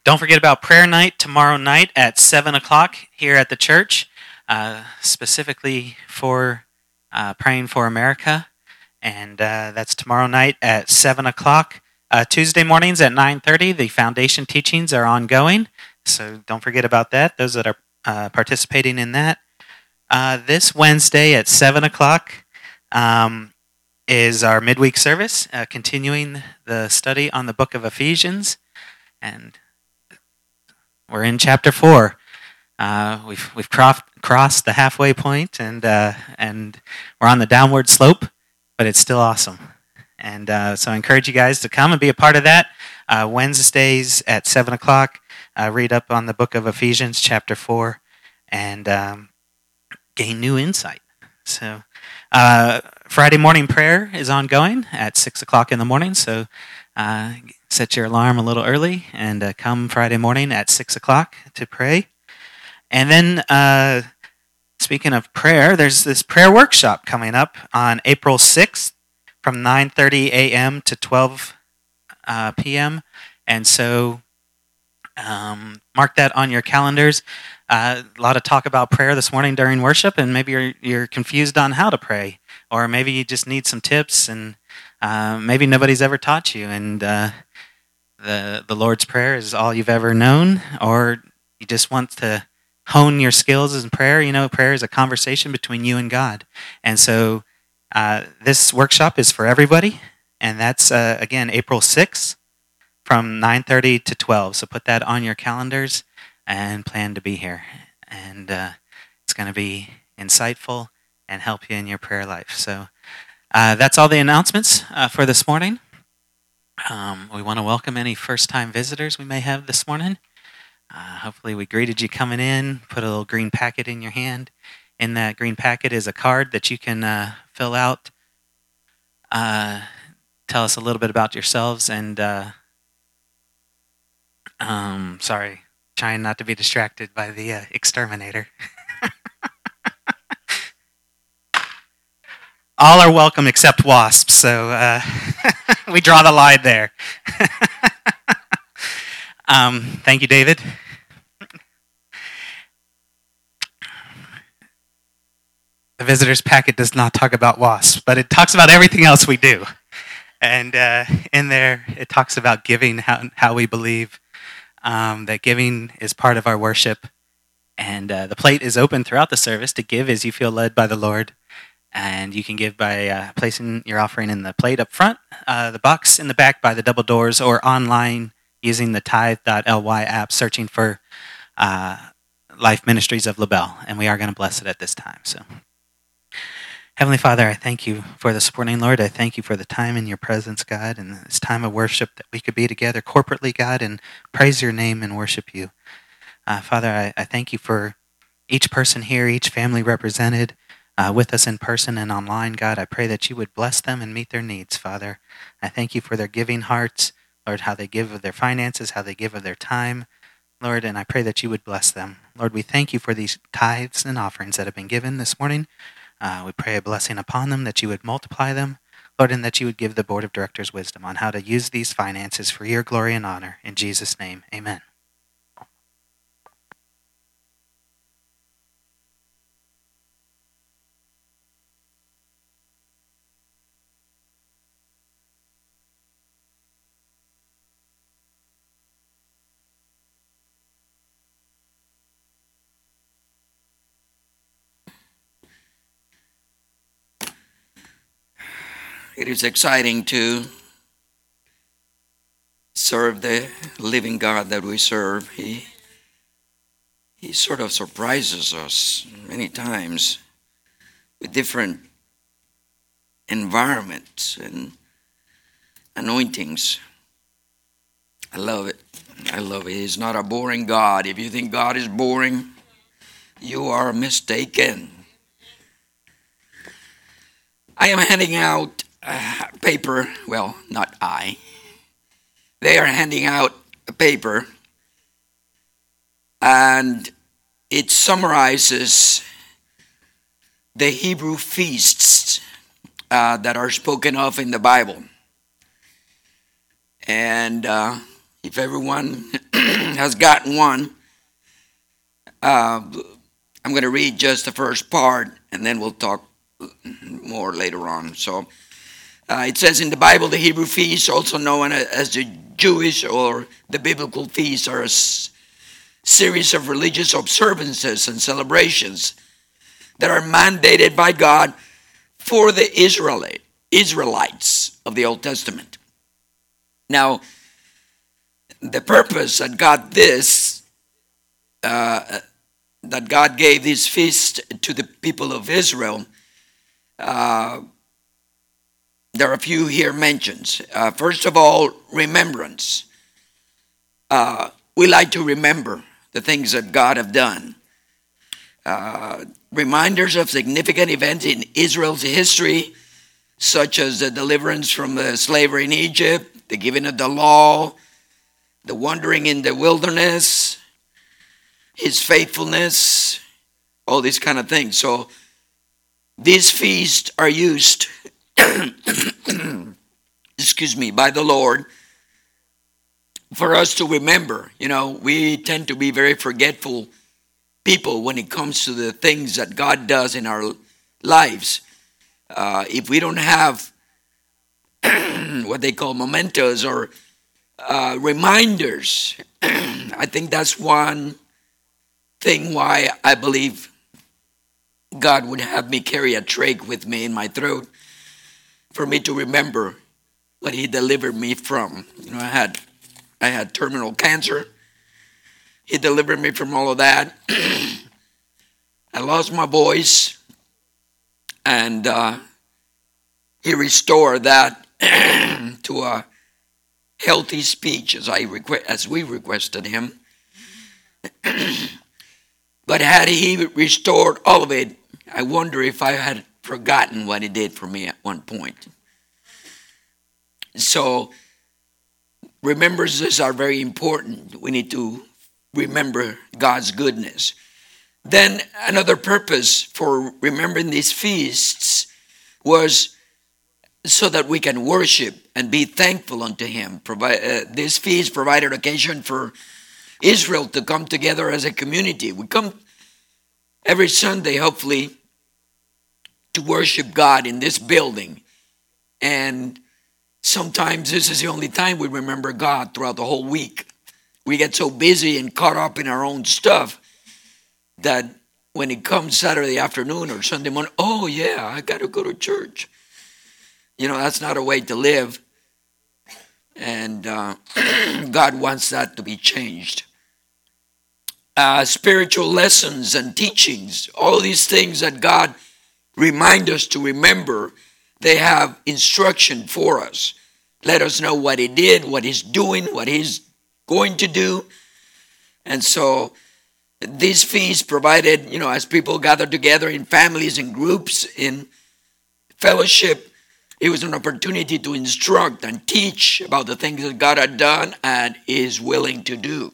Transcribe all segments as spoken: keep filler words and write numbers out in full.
Don't forget about prayer night tomorrow night at seven o'clock here at the church, uh, specifically for uh, praying for America. And uh, that's tomorrow night at seven o'clock. Uh, Tuesday mornings at nine thirty, the foundation teachings are ongoing. So don't forget about that, those that are uh, participating in that. Uh, this Wednesday at seven o'clock um, is our midweek service, uh, continuing the study on the book of Ephesians. And we're in chapter four. Uh, we've we've crossed crossed the halfway point, and uh, and we're on the downward slope, but it's still awesome. And uh, so I encourage you guys to come and be a part of that. Uh, Wednesdays at seven o'clock, uh, read up on the book of Ephesians, chapter four, and um, gain new insight. So uh, Friday morning prayer is ongoing at six o'clock in the morning. So uh, set your alarm a little early and uh, come Friday morning at six o'clock to pray. And then, uh, speaking of prayer, there's this prayer workshop coming up on April sixth from nine thirty a.m. to twelve uh, p.m. And so um, mark that on your calendars. Uh, a lot of talk about prayer this morning during worship, and maybe you're, you're confused on how to pray, or maybe you just need some tips, and uh, maybe nobody's ever taught you, and uh, the the Lord's Prayer is all you've ever known, or you just want to hone your skills in prayer. You know, prayer is a conversation between you and God. And so uh, this workshop is for everybody, and that's, uh, again, April sixth from nine thirty to twelve. So put that on your calendars and plan to be here. And uh, it's going to be insightful and help you in your prayer life. So uh, that's all the announcements uh, for this morning. Um, we want to welcome any first-time visitors we may have this morning. Uh, hopefully we greeted you coming in, put a little green packet in your hand. In that green packet is a card that you can uh, fill out. Uh, tell us a little bit about yourselves, and uh, um, sorry, trying not to be distracted by the uh, exterminator. All are welcome except wasps, so uh, we draw the line there. um, thank you, David. The visitor's packet does not talk about wasps, but it talks about everything else we do. And uh, in there, it talks about giving, how, how we believe um, that giving is part of our worship. And uh, the plate is open throughout the service to give as you feel led by the Lord. And you can give by uh, placing your offering in the plate up front, uh, the box in the back by the double doors, or online using the tithe dot l y app, searching for uh, Life Ministries of LaBelle. And we are going to bless it at this time. So, Heavenly Father, I thank you for this morning, Lord. I thank you for the time in your presence, God, and this time of worship that we could be together corporately, God, and praise your name and worship you. Uh, Father, I, I thank you for each person here, each family represented uh, with us in person and online, God. I pray that you would bless them and meet their needs, Father. I thank you for their giving hearts, Lord, how they give of their finances, how they give of their time, Lord, and I pray that you would bless them. Lord, we thank you for these tithes and offerings that have been given this morning. Uh, we pray a blessing upon them, that you would multiply them, Lord, and that you would give the board of directors wisdom on how to use these finances for your glory and honor. In Jesus' name, amen. It is exciting to serve the living God that we serve. He, he sort of surprises us many times with different environments and anointings. I love it. I love it. He's not a boring God. If you think God is boring, you are mistaken. I am handing out uh, paper. Well, not I. They are handing out a paper, and it summarizes the Hebrew feasts uh, that are spoken of in the Bible. And uh, if everyone has gotten one, uh, I'm going to read just the first part, and then we'll talk more later on. So uh, it says in the Bible, the Hebrew feasts, also known as the Jewish or the biblical feasts, are a s- series of religious observances and celebrations that are mandated by God for the Israelite, Israelites of the Old Testament. Now, the purpose that God this, uh, that God gave this feast to the people of Israel, uh, there are a few here mentioned. Uh, first of all, remembrance. Uh, we like to remember the things that God have done. Uh, reminders of significant events in Israel's history, such as the deliverance from the slavery in Egypt, the giving of the law, the wandering in the wilderness, his faithfulness, all these kind of things. So these feasts are used, excuse me, by the Lord for us to remember. You know, we tend to be very forgetful people when it comes to the things that God does in our lives. Uh, if we don't have what they call mementos or uh, reminders, I think that's one thing why I believe God would have me carry a trach with me in my throat for me to remember what He delivered me from. You know, I had I had terminal cancer. He delivered me from all of that. I lost my voice, and uh, He restored that to a healthy speech, as I requ- as we requested Him. But had He restored all of it, I wonder if I had forgotten what He did for me at one point. So remembrances are very important. We need to remember God's goodness. Then another purpose for remembering these feasts was so that we can worship and be thankful unto Him. Provi- uh, this feast provided occasion for Israel to come together as a community. We come every Sunday, hopefully, to worship God in this building. And sometimes this is the only time we remember God throughout the whole week. We get so busy and caught up in our own stuff that when it comes Saturday afternoon or Sunday morning, oh yeah, I got to go to church. You know, that's not a way to live. And uh, God wants that to be changed. Uh, spiritual lessons and teachings, all these things that God remind us to remember, they have instruction for us. Let us know what He did, what He's doing, what He's going to do. And so these feasts provided, you know, as people gathered together in families and groups in fellowship, it was an opportunity to instruct and teach about the things that God had done and is willing to do.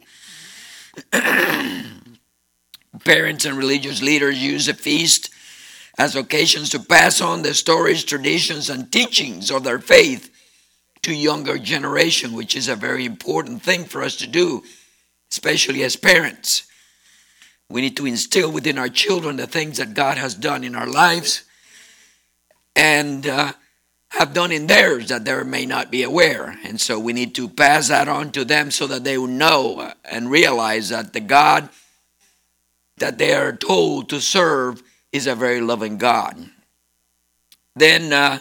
Parents and religious leaders use the feast as occasions to pass on the stories, traditions, and teachings of their faith to younger generation, which is a very important thing for us to do, especially as parents. We need to instill within our children the things that God has done in our lives and uh, have done in theirs that they may not be aware. And so we need to pass that on to them so that they will know and realize that the God that they are told to serve is a very loving God. Then uh,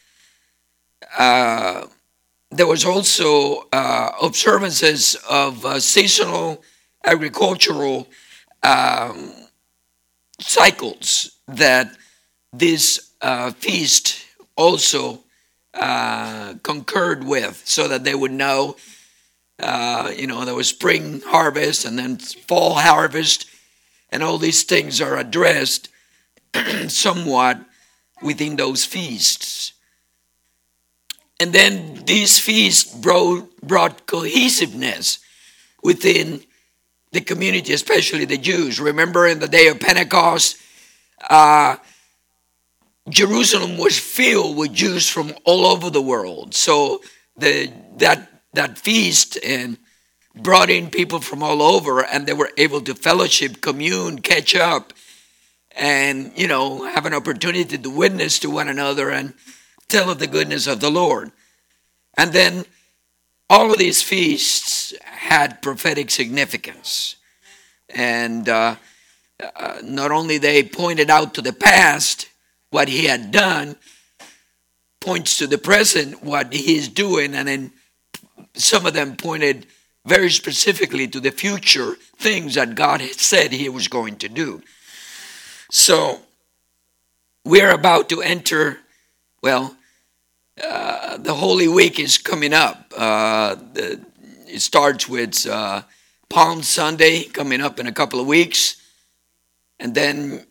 uh, there was also uh, observances of uh, seasonal agricultural um, cycles that this uh, feast also uh, concurred with, so that they would know, uh, you know, there was spring harvest and then fall harvest, and all these things are addressed somewhat within those feasts. And then these feasts brought, brought cohesiveness within the community, especially the Jews. Remember, in the day of Pentecost, uh, Jerusalem was filled with Jews from all over the world. So the that that feast and brought in people from all over, and they were able to fellowship, commune, catch up, and, you know, have an opportunity to witness to one another and tell of the goodness of the Lord. And then all of these feasts had prophetic significance. And uh, uh, not only they pointed out to the past what he had done, points to the present what he is doing, and then some of them pointed very specifically to the future things that God had said he was going to do. So we're about to enter, well, uh, the Holy Week is coming up. Uh, the, it starts with uh, Palm Sunday coming up in a couple of weeks. And then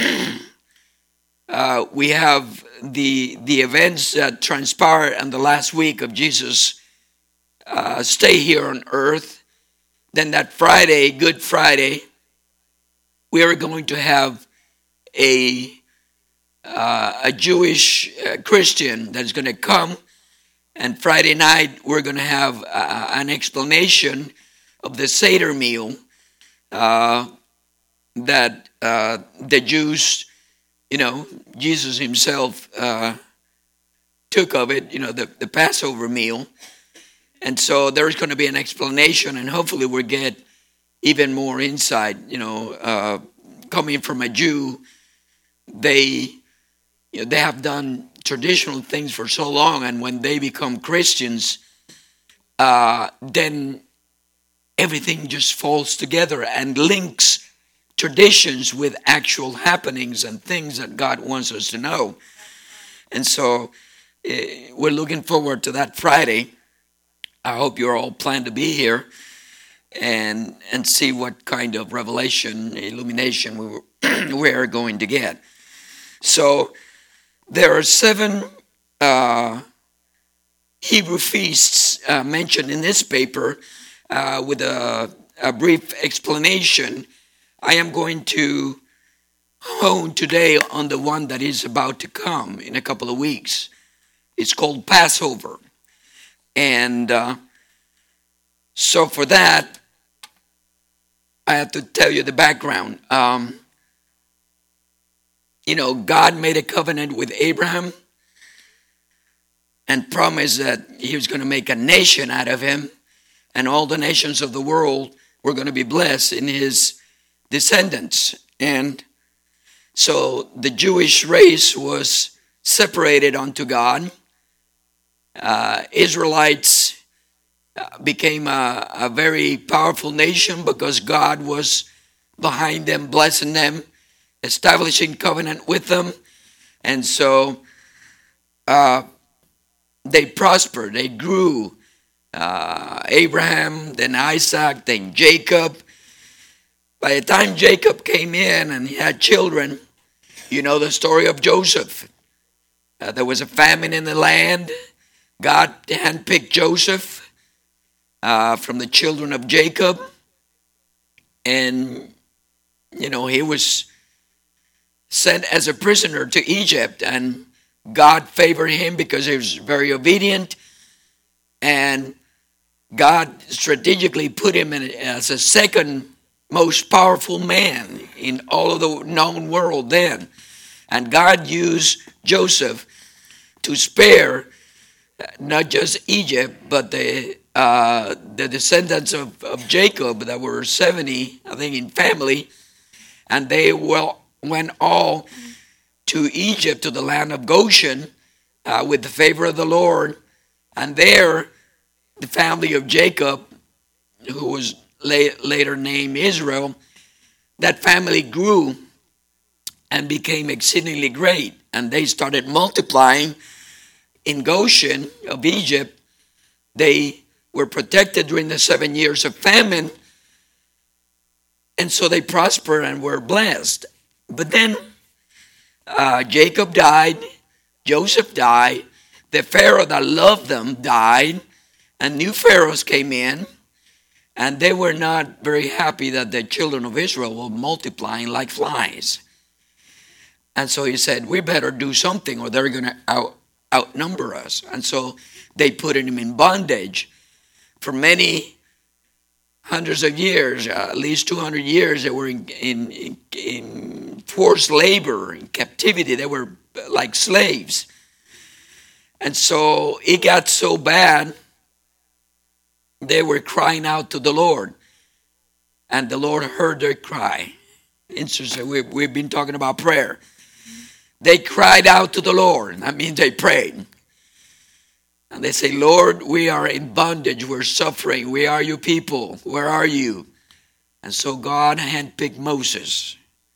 uh, we have the the events that transpire in the last week of Jesus' uh, stay here on earth. Then that Friday, Good Friday, we are going to have a uh, a Jewish uh, Christian that's going to come, and Friday night we're going to have uh, an explanation of the Seder meal uh, that uh, the Jews, you know, Jesus himself uh, took of it, you know, the, the Passover meal. And so there's going to be an explanation, and hopefully we'll get even more insight, you know, uh, coming from a Jew. They, you know, they have done traditional things for so long, and when they become Christians, uh, then everything just falls together and links traditions with actual happenings and things that God wants us to know. And so uh, we're looking forward to that Friday. I hope you're all plan to be here and and see what kind of revelation, illumination we were, we're going to get. So there are seven uh, Hebrew feasts uh, mentioned in this paper uh, with a, a brief explanation. I am going to hone today on the one that is about to come in a couple of weeks. It's called Passover. And uh, so for that, I have to tell you the background. Um, you know, God made a covenant with Abraham and promised that he was going to make a nation out of him, and all the nations of the world were going to be blessed in his descendants. And so the Jewish race was separated unto God. Uh, Israelites uh, became a, a very powerful nation because God was behind them, blessing them, establishing covenant with them. And so uh, they prospered, they grew. Uh, Abraham, then Isaac, then Jacob. By the time Jacob came in and he had children, you know the story of Joseph. Uh, there was a famine in the land. God handpicked Joseph uh, from the children of Jacob. And, you know, he was sent as a prisoner to Egypt. And God favored him because he was very obedient. And God strategically put him in as a second most powerful man in all of the known world then. And God used Joseph to spare not just Egypt, but the uh, the descendants of, of Jacob that were seventy, I think, in family. And they well, went all to Egypt, to the land of Goshen, uh, with the favor of the Lord. And there, the family of Jacob, who was later named Israel, that family grew and became exceedingly great. And they started multiplying in Goshen of Egypt. They were protected during the seven years of famine. And so they prospered and were blessed. But then uh, Jacob died, Joseph died, the Pharaoh that loved them died, and new pharaohs came in. And they were not very happy that the children of Israel were multiplying like flies. And so he said, we better do something or they're going to out, outnumber us. And so they put him in bondage for many hundreds of years, uh, at least two hundred years, they were in, in, in, in forced labor, in captivity. They were like slaves. And so it got so bad, they were crying out to the Lord. And the Lord heard their cry. Interesting, we, we've been talking about prayer. They cried out to the Lord. That means they prayed. And they say, Lord, we are in bondage. We're suffering. We are your people. Where are you? And so God handpicked Moses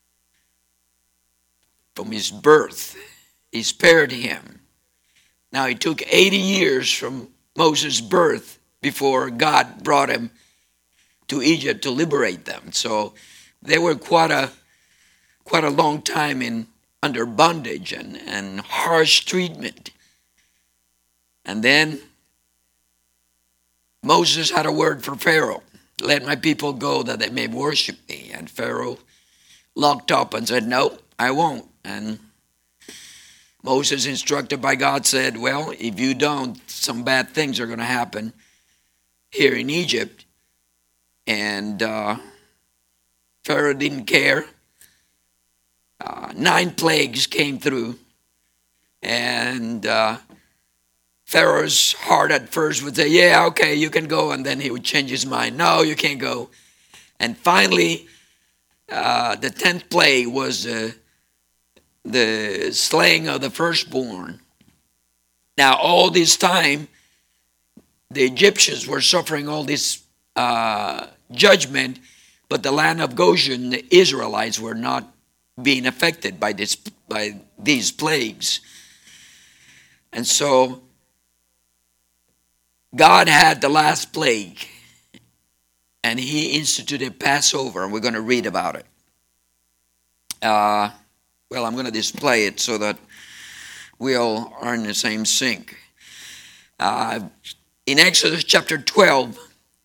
from his birth. He spared him. Now, it took eighty years from Moses' birth before God brought him to Egypt to liberate them. So they were quite a quite a long time in under bondage and, and harsh treatment. And then Moses had a word for Pharaoh. Let my people go that they may worship me. And Pharaoh locked up and said, no, I won't. And Moses, instructed by God, said, well, if you don't, some bad things are going to happen here in Egypt. And uh, Pharaoh didn't care. Uh, nine plagues came through. And uh, Pharaoh's heart at first would say, yeah, okay, you can go. And then he would change his mind. No, you can't go. And finally, uh, the tenth plague was uh, the slaying of the firstborn. Now, all this time, the Egyptians were suffering all this uh, judgment, but the land of Goshen, the Israelites, were not being affected by this by these plagues. And so God had the last plague, and he instituted Passover, and we're going to read about it. Uh, well, I'm going to display it so that we all are in the same sync. Uh, in Exodus chapter twelve,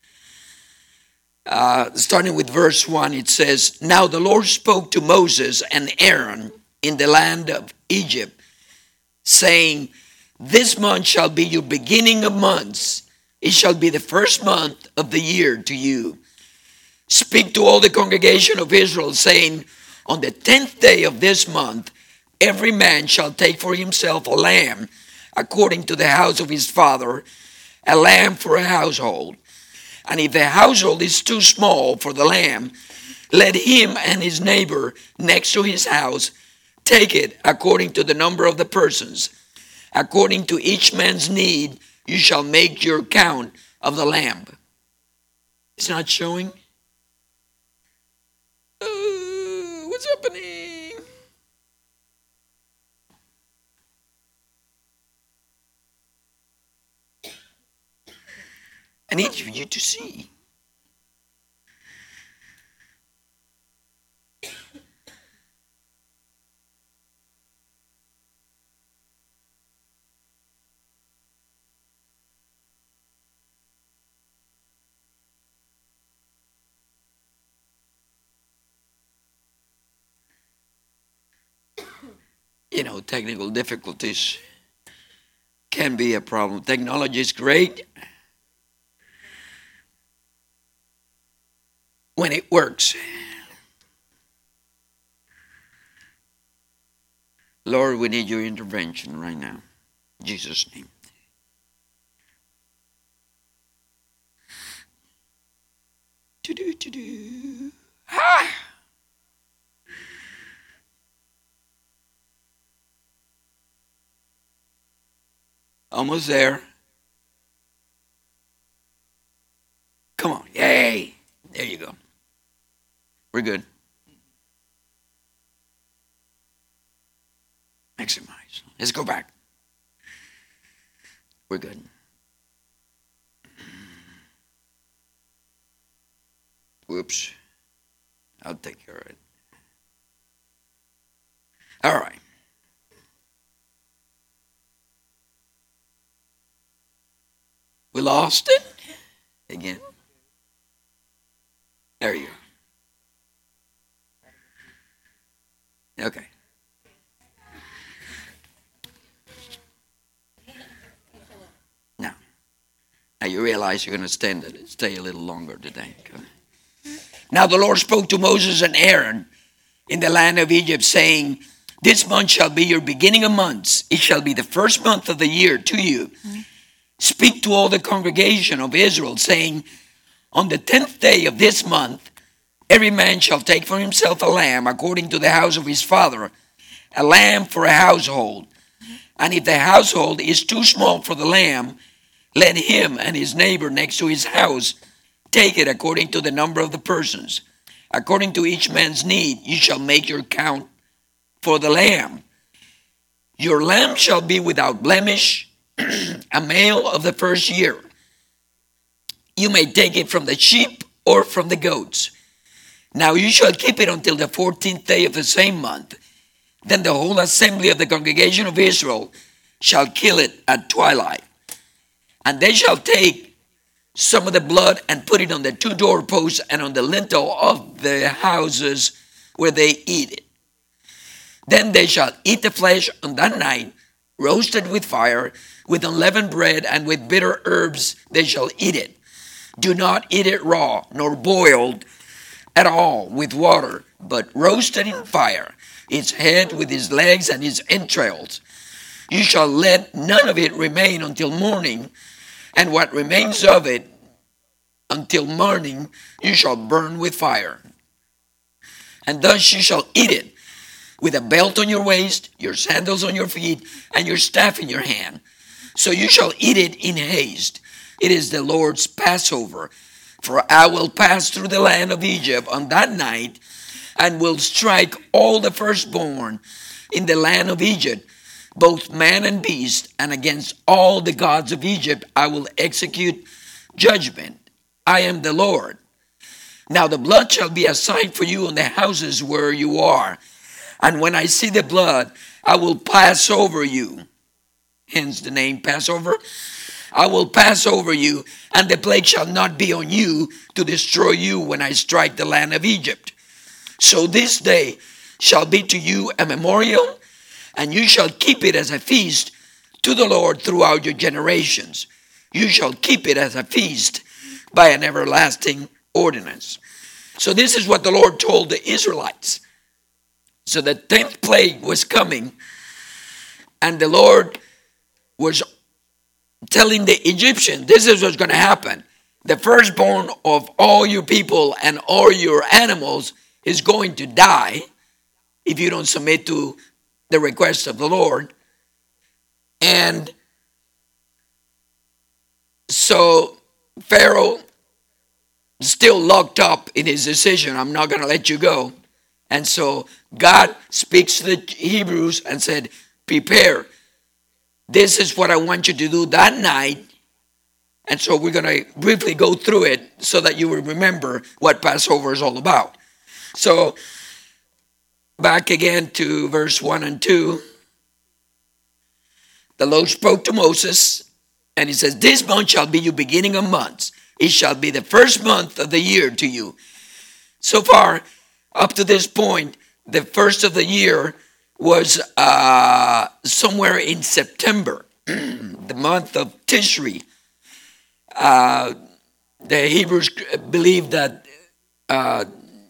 uh, starting with verse one, it says, now the Lord spoke to Moses and Aaron in the land of Egypt, saying, this month shall be your beginning of months. It shall be the first month of the year to you. Speak to all the congregation of Israel, saying, on the tenth day of this month, every man shall take for himself a lamb, according to the house of his father, a lamb for a household. And if the household is too small for the lamb, let him and his neighbor next to his house take it according to the number of the persons. According to each man's need, you shall make your count of the lamb. It's not showing. Uh, what's happening? I need for you to see. You know, technical difficulties can be a problem. Technology is great when it works. Lord, we need your intervention right now. In Jesus' name. To-do, to-do. Ah! Almost there. Come on. Yay. There you go. We're good. Maximize. Let's go back. We're good. Whoops. I'll take care of it. All right. We lost it again. There you go. Okay. No. you realize you're going to stand it, stay a little longer today. Okay. Now the Lord spoke to Moses and Aaron in the land of Egypt, saying, this month shall be your beginning of months. It shall be the first month of the year to you. Mm-hmm. Speak to all the congregation of Israel, saying, on the tenth day of this month, every man shall take for himself a lamb according to the house of his father, a lamb for a household. And if the household is too small for the lamb, let him and his neighbor next to his house take it according to the number of the persons. According to each man's need, you shall make your count for the lamb. Your lamb shall be without blemish, a male of the first year. You may take it from the sheep or from the goats. Now you shall keep it until the fourteenth day of the same month. Then the whole assembly of the congregation of Israel shall kill it at twilight. And they shall take some of the blood and put it on the two doorposts and on the lintel of the houses where they eat it. Then they shall eat the flesh on that night, roasted with fire, with unleavened bread, and with bitter herbs they shall eat it. Do not eat it raw, nor boiled at all with water, but roasted in fire, its head with its legs and its entrails. You shall let none of it remain until morning, and what remains of it until morning you shall burn with fire. And thus you shall eat it, with a belt on your waist, your sandals on your feet, and your staff in your hand. So you shall eat it in haste. It is the Lord's Passover. For I will pass through the land of Egypt on that night, and will strike all the firstborn in the land of Egypt, both man and beast, and against all the gods of Egypt I will execute judgment. I am the Lord. Now the blood shall be a sign for you on the houses where you are. And when I see the blood, I will pass over you. Hence the name Passover. I will pass over you, and the plague shall not be on you to destroy you when I strike the land of Egypt. So this day shall be to you a memorial, and you shall keep it as a feast to the Lord throughout your generations. You shall keep it as a feast by an everlasting ordinance. So this is what the Lord told the Israelites. So the tenth plague was coming, and the Lord was telling the Egyptians, this is what's going to happen. The firstborn of all your people and all your animals is going to die if you don't submit to the request of the Lord. And so Pharaoh still locked up in his decision. I'm not going to let you go. And so God speaks to the Hebrews and said, prepare. This is what I want you to do that night. And so we're going to briefly go through it so that you will remember what Passover is all about. So back again to verse one and two. The Lord spoke to Moses, and he says, this month shall be your beginning of months. It shall be the first month of the year to you. So far, up to this point, the first of the year was uh, somewhere in September, the month of Tishri. Uh, the Hebrews believed that uh,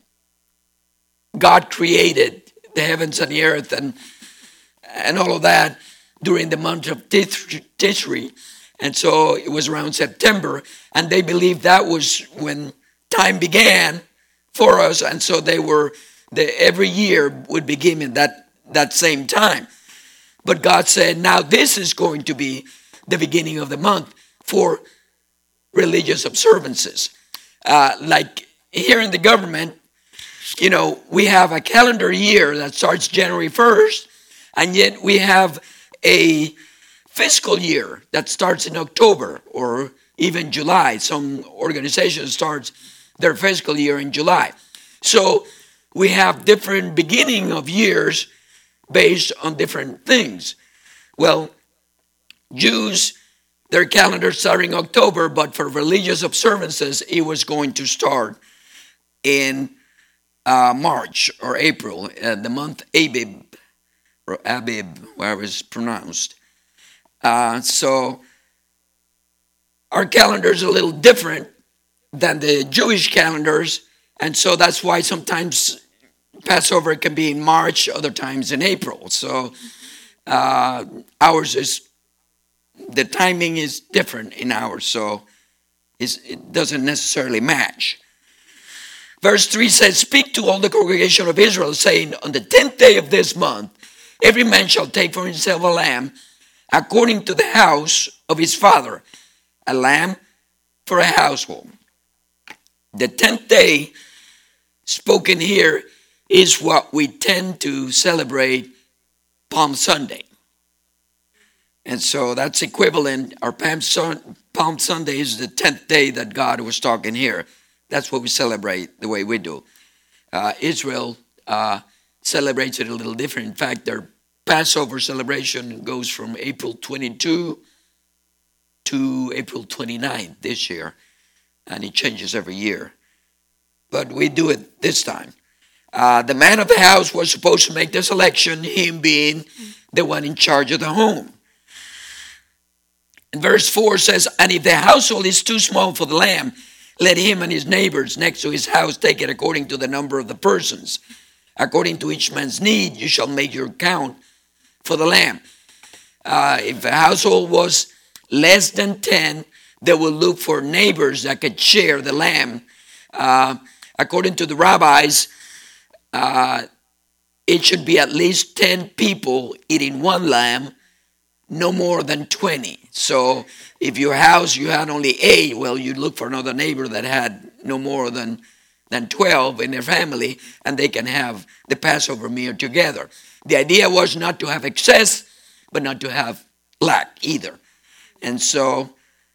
God created the heavens and the earth and and all of that during the month of Tishri. And so it was around September, and they believed that was when time began for us. And so they were, the, every year would begin in that that same time. But God said, now this is going to be the beginning of the month for religious observances. Uh, like here in the government, you know, we have a calendar year that starts January first, and yet we have a fiscal year that starts in October or even July. Some organizations start their fiscal year in July. So we have different beginning of years based on different things. Well, Jews, their calendar starting October, but for religious observances, it was going to start in uh, March or April, uh, the month Abib, or Abib, where it was pronounced. Uh, so our calendar is a little different than the Jewish calendars, and so that's why sometimes Passover can be in March, other times in April. So uh, ours is, the timing is different in ours, so it's, it doesn't necessarily match. Verse three says, speak to all the congregation of Israel, saying, on the tenth day of this month, every man shall take for himself a lamb, according to the house of his father, a lamb for a household. The tenth day spoken here is what we tend to celebrate Palm Sunday. And so that's equivalent. Our Palm, Sun, Palm Sunday is the tenth day that God was talking here. That's what we celebrate the way we do. Uh, Israel uh, celebrates it a little different. In fact, their Passover celebration goes from April twenty-second to April twenty-ninth this year. And it changes every year. But we do it this time. Uh, the man of the house was supposed to make the selection, him being the one in charge of the home. And verse four says, and if the household is too small for the lamb, let him and his neighbors next to his house take it according to the number of the persons. According to each man's need, you shall make your count for the lamb. Uh, if a household was less than ten, they will look for neighbors that could share the lamb. Uh, according to the rabbis, uh, it should be at least ten people eating one lamb, no more than twenty. So if your house, you had only eight, well, you'd look for another neighbor that had no more than, than twelve in their family, and they can have the Passover meal together. The idea was not to have excess, but not to have lack either. And so,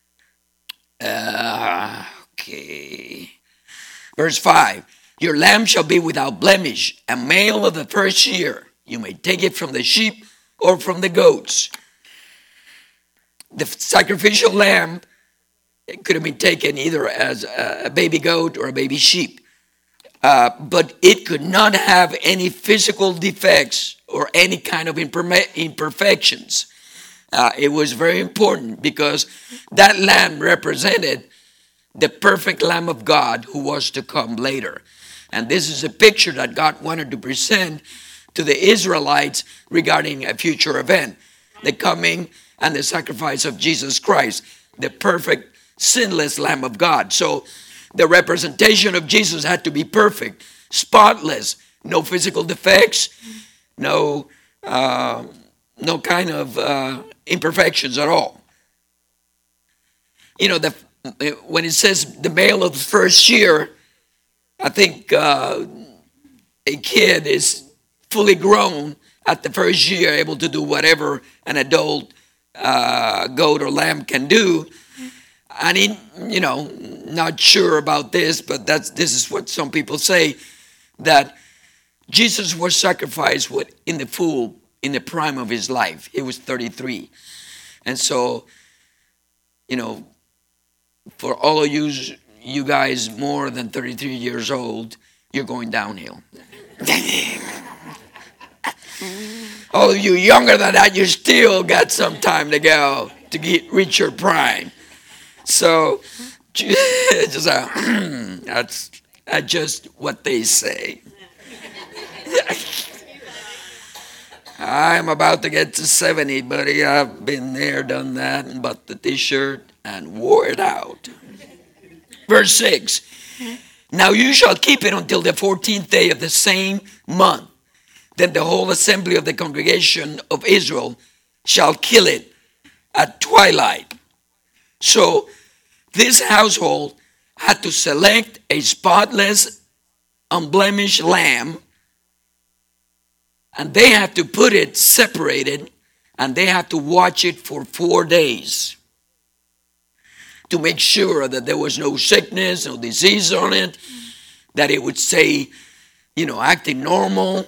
uh, okay. Verse five, your lamb shall be without blemish, a male of the first year. You may take it from the sheep or from the goats. The sacrificial lamb, it could have been taken either as a baby goat or a baby sheep. Uh, but it could not have any physical defects or any kind of imperfections. Uh, it was very important because that lamb represented the perfect Lamb of God who was to come later. And this is a picture that God wanted to present to the Israelites regarding a future event, the coming and the sacrifice of Jesus Christ, the perfect, sinless Lamb of God. So the representation of Jesus had to be perfect, spotless, no physical defects, no uh, no kind of uh, imperfections at all. You know, the, when it says the male of the first year, I think uh, a kid is fully grown at the first year, able to do whatever an adult uh, goat or lamb can do. And in, you know, not sure about this, but that's this is what some people say, that Jesus was sacrificed with, in the full, in the prime of his life. He was thirty-three. And so, you know, for all of you, you guys more than thirty-three years old, you're going downhill. All of you younger than that, you still got some time to go to get reach your prime. So, just uh, that's, that's just what they say. I'm about to get to seventy, buddy. I've been there, done that, and bought the t-shirt and wore it out. Verse six. Now you shall keep it until the fourteenth day of the same month. Then the whole assembly of the congregation of Israel shall kill it at twilight. So this household had to select a spotless, unblemished lamb, and they had to put it separated, and they had to watch it for four days to make sure that there was no sickness, no disease on it, that it would stay, you know, acting normal.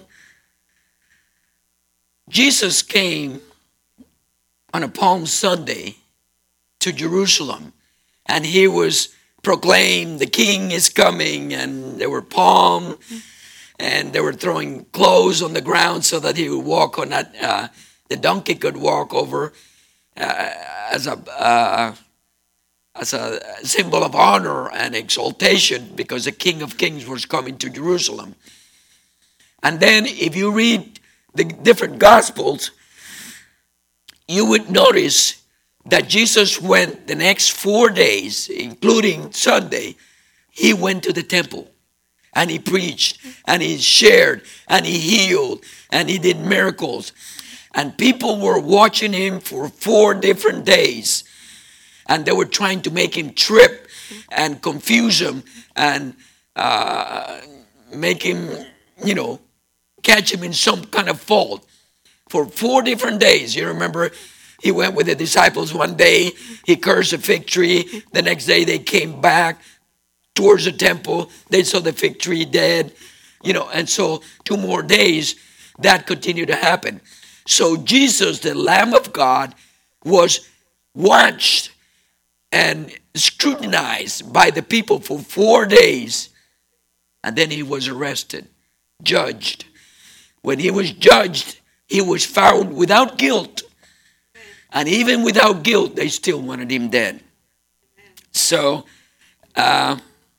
Jesus came on a Palm Sunday to Jerusalem, and he was proclaimed, the king is coming, and there were palm, and they were throwing clothes on the ground so that he would walk on that, uh, the donkey could walk over uh, as a uh, as a symbol of honor and exaltation because the King of Kings was coming to Jerusalem. And then if you read the different Gospels, you would notice that Jesus went the next four days, including Sunday, he went to the temple and he preached and he shared and he healed and he did miracles. And people were watching him for four different days. And they were trying to make him trip and confuse him and uh, make him, you know, catch him in some kind of fault. For four different days. You remember, he went with the disciples one day. He cursed a fig tree. The next day they came back towards the temple. They saw the fig tree dead. You know, and so two more days, that continued to happen. So Jesus, the Lamb of God, was watched and scrutinized by the people for four days. And then he was arrested, judged. When he was judged, he was found without guilt. And even without guilt, they still wanted him dead. So, uh,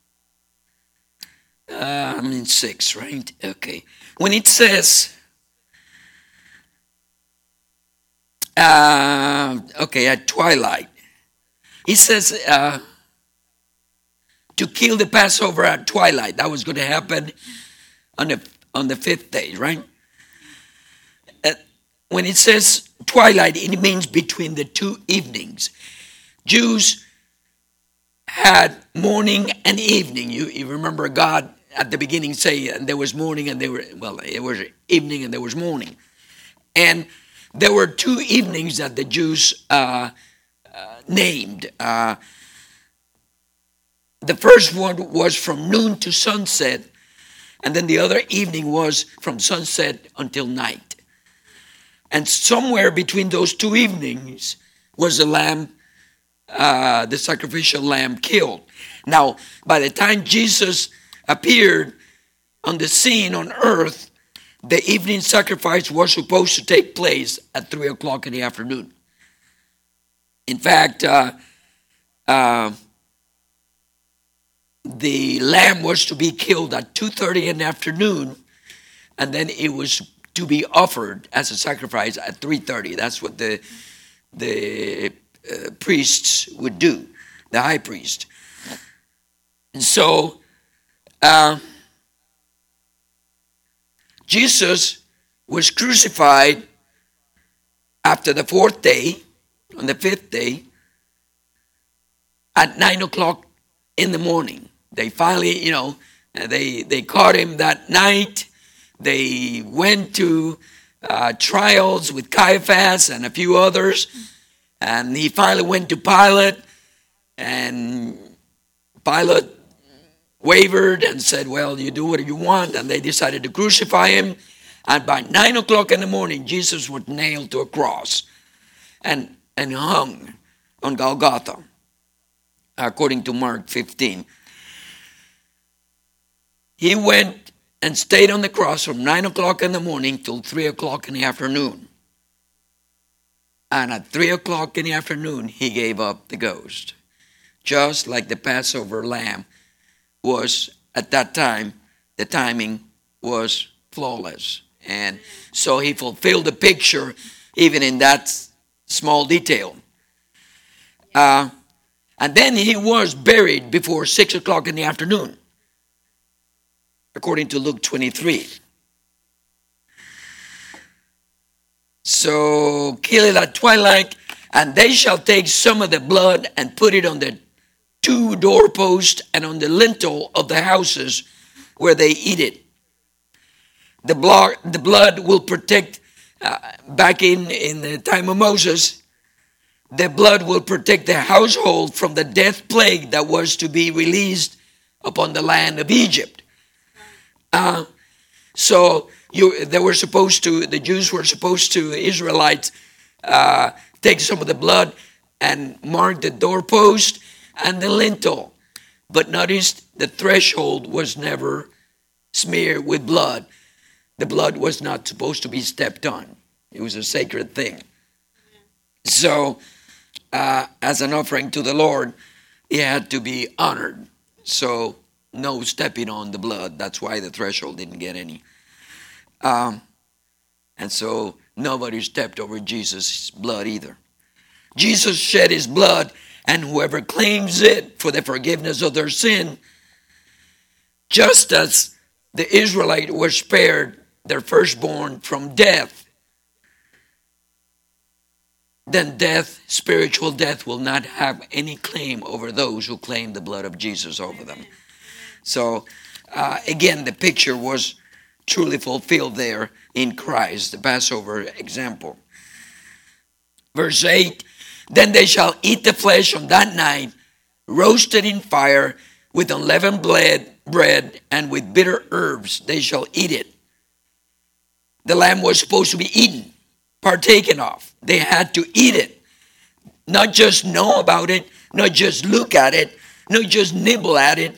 uh, I'm in six, right? Okay. When it says, uh, okay, at twilight, it says uh, to kill the Passover at twilight. That was going to happen on the on the fifth day, right? Uh, when it says twilight, it means between the two evenings. Jews had morning and evening. You, you remember God at the beginning say, and there was morning and there were, well, it was evening and there was morning. And there were two evenings that the Jews uh, uh, named. Uh, the first one was from noon to sunset, and then the other evening was from sunset until night. And somewhere between those two evenings was the lamb, uh, the sacrificial lamb killed. Now, by the time Jesus appeared on the scene on earth, the evening sacrifice was supposed to take place at three o'clock in the afternoon. In fact, uh, uh, the lamb was to be killed at two thirty in the afternoon, and then it was to be offered as a sacrifice at three thirty. That's what the the uh, priests would do, the high priest. And so uh, Jesus was crucified after the fourth day, on the fifth day, at nine o'clock in the morning. They finally, you know, they, they caught him that night. They went to uh, trials with Caiaphas and a few others. And he finally went to Pilate. And Pilate wavered and said, well, you do what you want. And they decided to crucify him. And by nine o'clock in the morning, Jesus was nailed to a cross and, and hung on Golgotha, according to Mark fifteen. He went and stayed on the cross from nine o'clock in the morning till three o'clock in the afternoon. And at three o'clock in the afternoon, he gave up the ghost. Just like the Passover lamb was, at that time, the timing was flawless. And so he fulfilled the picture even in that small detail. Uh, and then he was buried before six o'clock in the afternoon, according to Luke twenty-three. So, kill it at twilight, and they shall take some of the blood and put it on the two doorposts and on the lintel of the houses where they eat it. The blood, the blood will protect, uh, back in, in the time of Moses, the blood will protect the household from the death plague that was to be released upon the land of Egypt. Uh, so you, they were supposed to, the Jews were supposed to, the Israelites, uh, take some of the blood and mark the doorpost and the lintel. But notice the threshold was never smeared with blood. The blood was not supposed to be stepped on. It was a sacred thing. So, uh, as an offering to the Lord. he had to be honored. So no stepping on the blood. That's why the threshold didn't get any. Um, and so nobody stepped over Jesus' blood either. Jesus shed his blood, and whoever claims it for the forgiveness of their sin, just as the Israelites were spared their firstborn from death, then death, spiritual death, will not have any claim over those who claim the blood of Jesus over them. So, uh, again, the picture was truly fulfilled there in Christ, the Passover example. Verse eight, then they shall eat the flesh on that night, roasted in fire, with unleavened bread, and with bitter herbs they shall eat it. The lamb was supposed to be eaten, partaken of. They had to eat it. Not just know about it, not just look at it, not just nibble at it.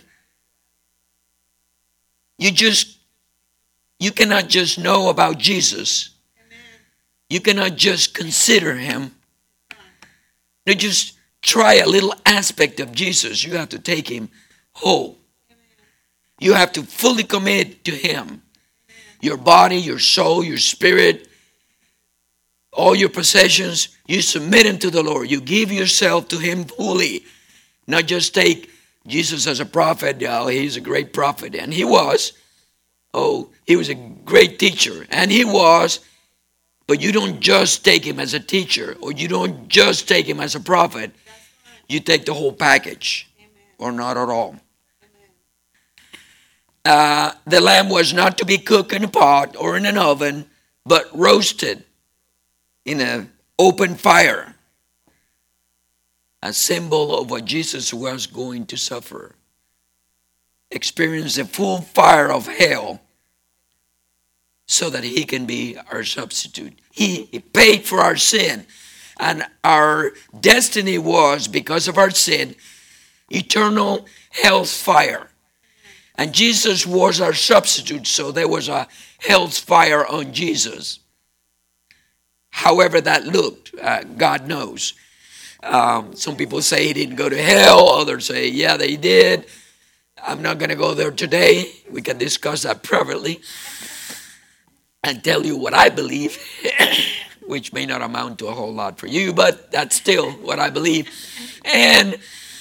You just, you cannot just know about Jesus. You cannot just consider him. Not just try a little aspect of Jesus. You have to take him whole. You have to fully commit to him. Your body, your soul, your spirit, all your possessions, you submit them to the Lord. You give yourself to him fully. Not just take Jesus as a prophet. Oh, he's a great prophet. And he was. Oh, he was a great teacher. And he was. But you don't just take him as a teacher, or you don't just take him as a prophet. You take the whole package, or not at all. Uh, the lamb was not to be cooked in a pot or in an oven, but roasted in an open fire. A symbol of what Jesus was going to suffer. Experience the full fire of hell so that he can be our substitute. He, he paid for our sin. And our destiny was, because of our sin, eternal hell's fire. And Jesus was our substitute, so there was a hell's fire on Jesus. However that looked, uh, God knows. Um, some people say he didn't go to hell. Others say, yeah, they did. I'm not going to go there today. We can discuss that privately and tell you what I believe, which may not amount to a whole lot for you, but that's still what I believe. And,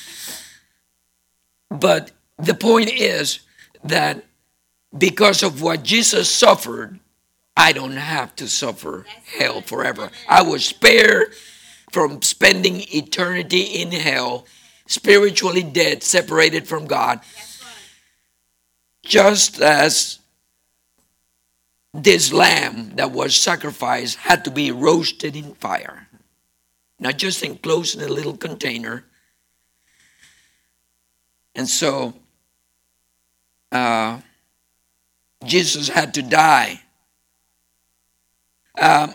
but the point is that because of what Jesus suffered, I don't have to suffer hell forever. I was spared from spending eternity in hell, spiritually dead, separated from God, just as this lamb that was sacrificed had to be roasted in fire, not just enclosed in a little container. And so uh, Jesus had to die. Um,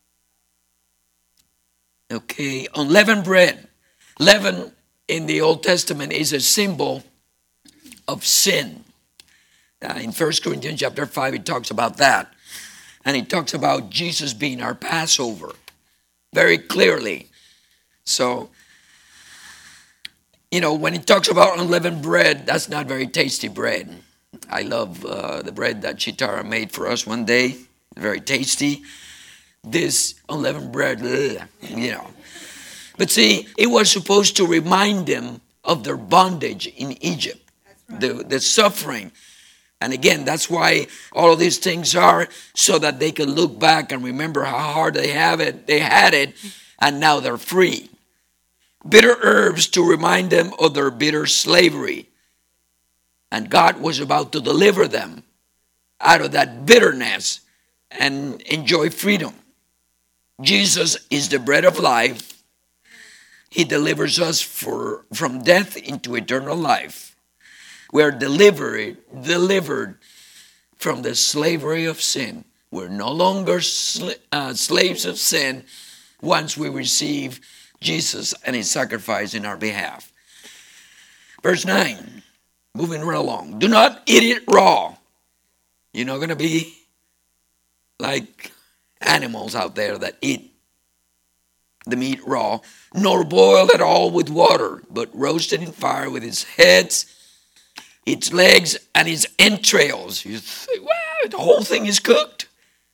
okay, unleavened bread. Leaven in the Old Testament is a symbol of sin. Uh, in First Corinthians chapter five, it talks about that. And it talks about Jesus being our Passover very clearly. So, you know, when it talks about unleavened bread, that's not very tasty bread. I love uh, the bread that Chitara made for us one day. Very tasty. This unleavened bread, ugh, you know. But see, it was supposed to remind them of their bondage in Egypt. Right. The, the suffering. And again, that's why all of these things are, so that they can look back and remember how hard they have it, they had it, and now they're free. Bitter herbs to remind them of their bitter slavery. And God was about to deliver them out of that bitterness and enjoy freedom. Jesus is the bread of life. He delivers us for, from death into eternal life. We are delivered, delivered from the slavery of sin. We're no longer sl- uh, slaves of sin once we receive Jesus and his sacrifice in our behalf. Verse nine, moving right along. Do not eat it raw. You're not going to be like animals out there that eat the meat raw, nor boiled at all with water, but roasted in fire with its heads, its legs, and its entrails. You think, wow, the whole thing is cooked.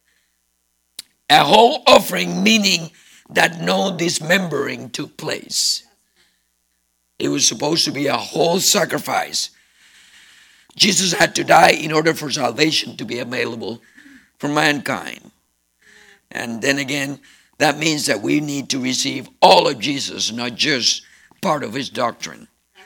A whole offering, meaning that no dismembering took place. It was supposed to be a whole sacrifice. Jesus had to die in order for salvation to be available for mankind. And then again, that means that we need to receive all of Jesus, not just part of his doctrine.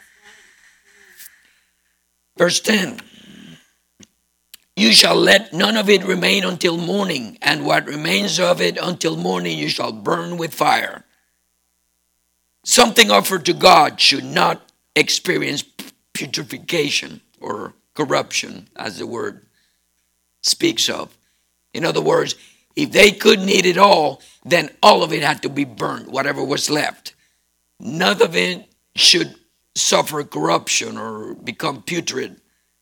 Verse ten. You shall let none of it remain until morning, and what remains of it until morning you shall burn with fire. Something offered to God should not experience putrefaction or corruption, as the word speaks of. In other words, if they couldn't eat it all, then all of it had to be burned, whatever was left. None of it should suffer corruption or become putrid.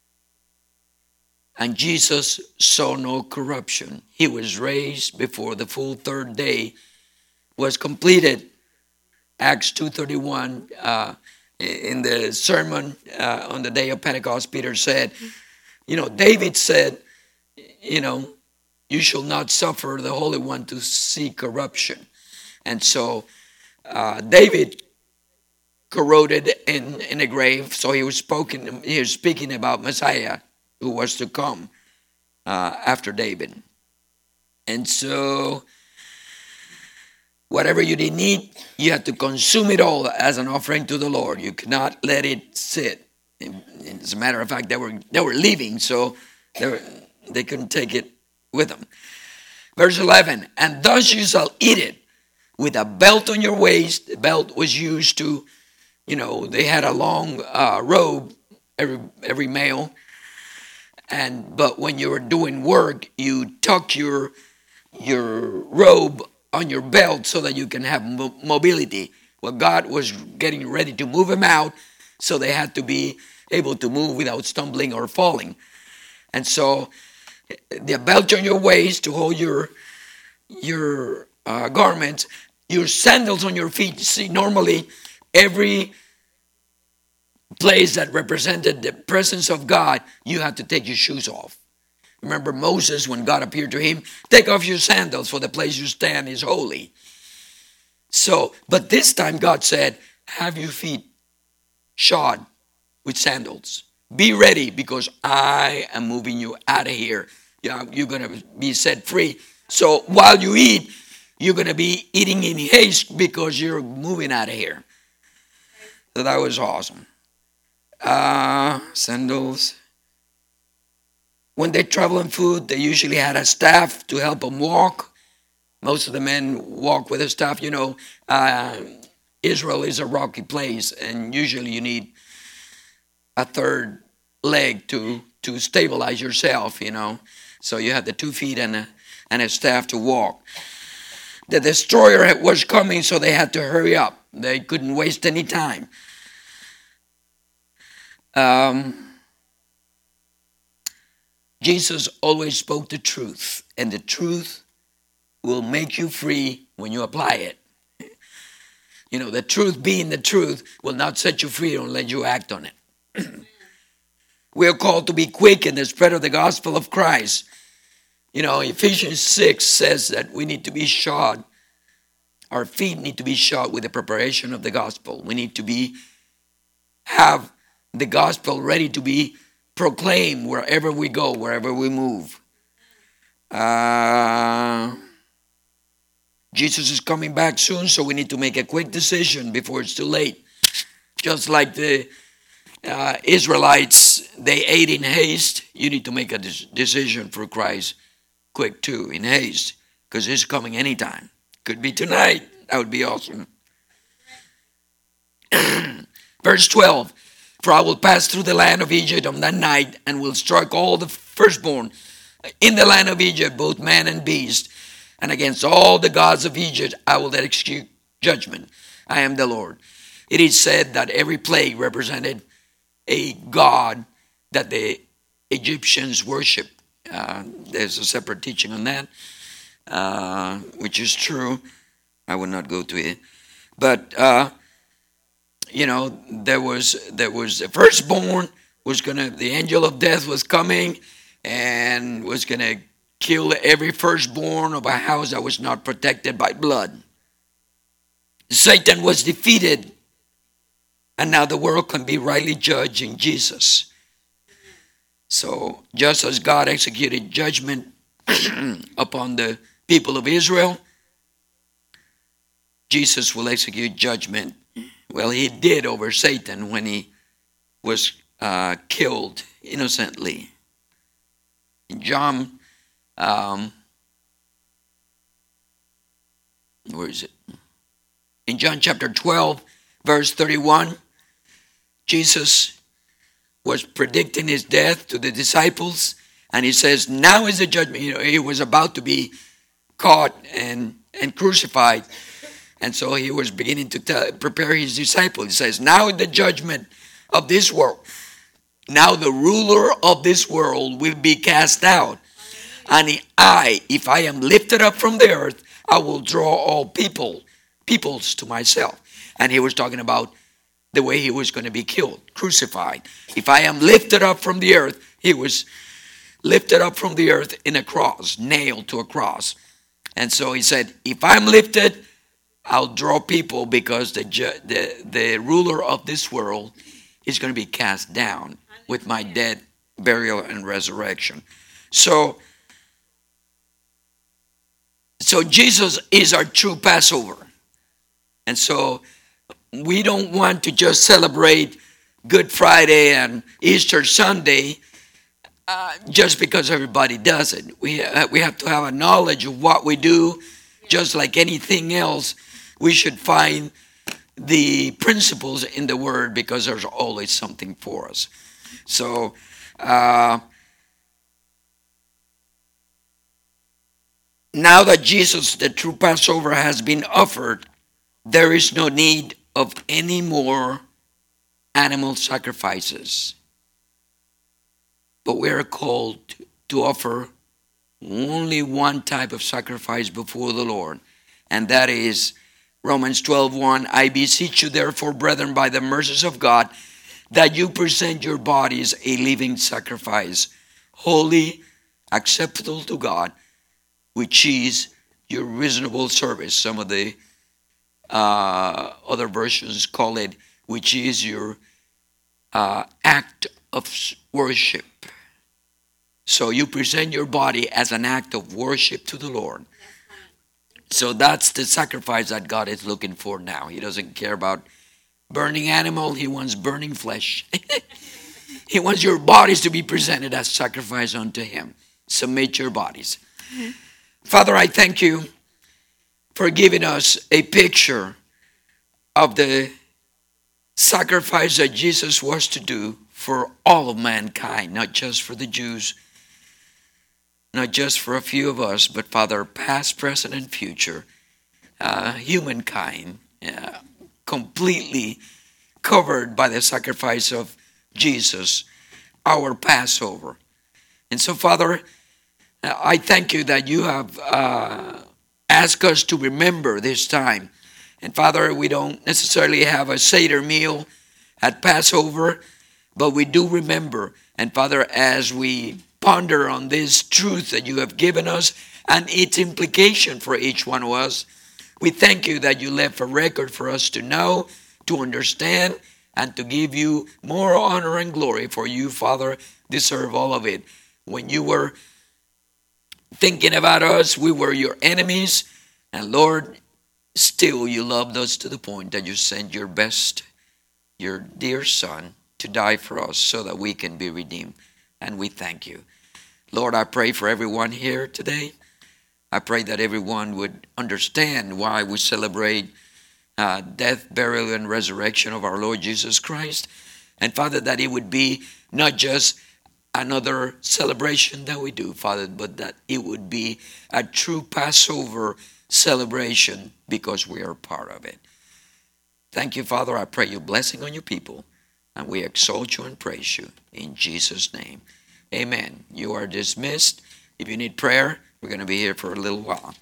And Jesus saw no corruption. He was raised before the full third day was completed. Acts two thirty-one, uh, in the sermon uh, on the day of Pentecost, Peter said, you know, David said, you know, you shall not suffer the Holy One to see corruption. And so uh, David corroded in, in a grave, so he was, spoken, he was speaking about Messiah, who was to come uh, after David. And so whatever you didn't eat, you had to consume it all as an offering to the Lord. You could not let it sit. As a matter of fact, they were they were leaving, so they, were, they couldn't take it with them. Verse eleven, and thus you shall eat it with a belt on your waist. The belt was used to, you know, they had a long uh, robe, every every male. And but when you were doing work, you tuck your your robe on your belt so that you can have mo- mobility. Well, God was getting ready to move them out, so they had to be able to move without stumbling or falling. And so the belt on your waist to hold your your uh, garments, your sandals on your feet. See, normally every place that represented the presence of God, you had to take your shoes off. Remember Moses, when God appeared to him, take off your sandals, for the place you stand is holy. So, but this time God said, have your feet shod with sandals. Be ready, because I am moving you out of here. Yeah, you're going to be set free. So while you eat, you're going to be eating in haste because you're moving out of here. So that was awesome. Uh, sandals. When they travel on foot, they usually had a staff to help them walk. Most of the men walk with a staff. You know, uh, Israel is a rocky place, and usually you need a third leg to, to stabilize yourself, you know. So you had the two feet and a, and a staff to walk. The destroyer was coming, so they had to hurry up. They couldn't waste any time. Um, Jesus always spoke the truth, and the truth will make you free when you apply it. You know, the truth being the truth will not set you free unless you act on it. We are called to be quick in the spread of the gospel of Christ. You know, Ephesians six says that we need to be shod. Our feet need to be shod with the preparation of the gospel. We need to be have the gospel ready to be proclaimed wherever we go, wherever we move. Uh, Jesus is coming back soon, so we need to make a quick decision before it's too late. Just like the uh, Israelites, they ate in haste. You need to make a de- decision for Christ quick too, in haste, because he's coming anytime. Could be tonight. That would be awesome. Verse twelve. For I will pass through the land of Egypt on that night, and will strike all the firstborn in the land of Egypt, both man and beast. And against all the gods of Egypt I will execute judgment. I am the Lord. It is said that every plague represented a god that the Egyptians worship. Uh, there's a separate teaching on that, uh, which is true. I will not go to it. But uh, you know, there was there was the firstborn was gonna the angel of death was coming and was gonna kill every firstborn of a house that was not protected by blood. Satan was defeated, and now the world can be rightly judged in Jesus. So just as God executed judgment upon the people of Israel, Jesus will execute judgment. Well, he did over Satan when he was uh, killed innocently. In John, um, where is it? In John chapter twelve, verse thirty-one, Jesus was predicting his death to the disciples, and he says, now is the judgment. You know, he was about to be caught and, and crucified. And so he was beginning to tell, prepare his disciples. He says, now is the judgment of this world. Now the ruler of this world will be cast out. And I, if I am lifted up from the earth, I will draw all people, peoples to myself. And he was talking about the way he was going to be killed, crucified. If I am lifted up from the earth, he was lifted up from the earth in a cross, nailed to a cross. And so he said, if I'm lifted, I'll draw people, because the, the, the ruler of this world is going to be cast down with my death, burial, and resurrection. So, so Jesus is our true Passover. And so we don't want to just celebrate Good Friday and Easter Sunday uh, just because everybody does it. We, uh, we have to have a knowledge of what we do. Just like anything else, we should find the principles in the Word, because there's always something for us. So, uh, now that Jesus, the true Passover, has been offered, there is no need of any more animal sacrifices. But we are called to offer only one type of sacrifice before the Lord, and that is Romans twelve one. I beseech you therefore, brethren, by the mercies of God, that you present your bodies a living sacrifice, holy, acceptable to God, which is your reasonable service. Some of the uh, other versions call it, which is your uh, act of worship. So you present your body as an act of worship to the Lord. So that's the sacrifice that God is looking for now. He doesn't care about burning animal. He wants burning flesh. He wants your bodies to be presented as sacrifice unto him. Submit your bodies. Mm-hmm. Father, I thank you for giving us a picture of the sacrifice that Jesus was to do for all of mankind, not just for the Jews, not just for a few of us, but Father, past, present, and future, uh, humankind, uh, completely covered by the sacrifice of Jesus, our Passover. And so, Father, I thank you that you have uh, asked us to remember this time. And Father, we don't necessarily have a Seder meal at Passover, but we do remember. And Father, as we ponder on this truth that you have given us and its implication for each one of us, we thank you that you left a record for us to know, to understand, and to give you more honor and glory. For you, Father, deserve all of it. When you were thinking about us, we were your enemies. And Lord, still you loved us to the point that you sent your best, your dear Son, to die for us so that we can be redeemed. And we thank you. Lord, I pray for everyone here today. I pray that everyone would understand why we celebrate uh, death, burial, and resurrection of our Lord Jesus Christ. And Father, that it would be not just another celebration that we do, Father, but that it would be a true Passover celebration because we are part of it. Thank you, Father. I pray your blessing on your people, and we exalt you and praise you in Jesus' name. Amen. You are dismissed. If you need prayer, we're going to be here for a little while.